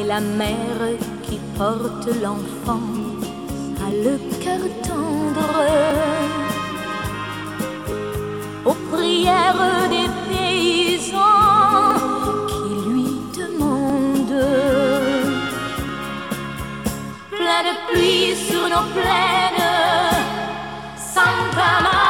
et la mère qui porte l'enfant a le cœur tendre aux prières des paysans qui lui demandent plein de pluie sur nos plaines.